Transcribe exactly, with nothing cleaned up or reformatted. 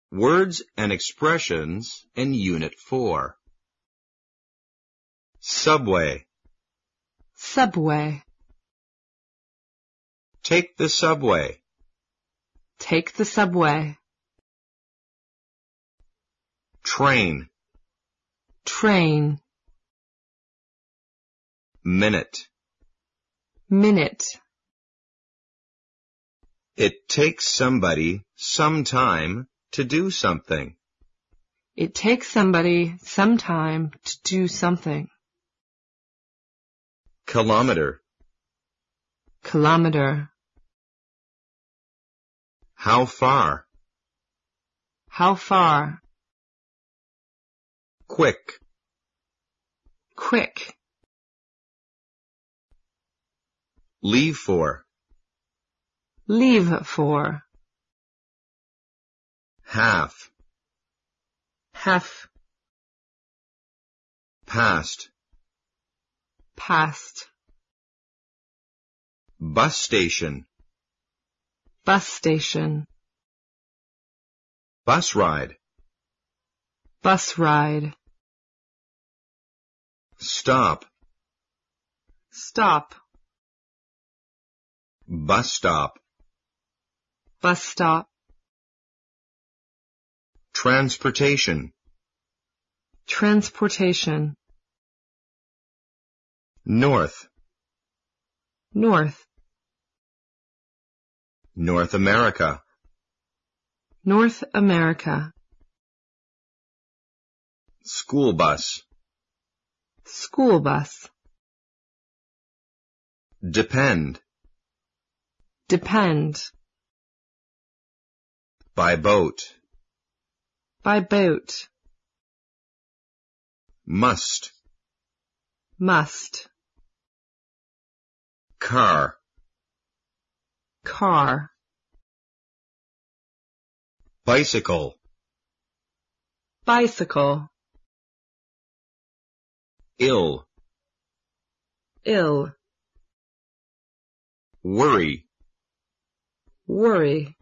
Words and expressions in Unit four. Subway. Subway. Take the subway. Take the subway. Train. Train. Minute. Minute. It takes somebody some time to do something. It takes somebody some time to do something. Kilometer. Kilometer. How far? How far? Quick. Quick. Leave for. Leave for. Half. Half. Past. Past. Bus station. Bus station. Bus ride. Bus ride. Stop. Stop. Bus stop. Bus stop. Transportation. Transportation. North. North. North America. North America. School bus. School bus. Depend. Depend. By boat. By boat. Must. Must. Car. Car. Bicycle. Bicycle. Ill. Ill. Worry. Worry.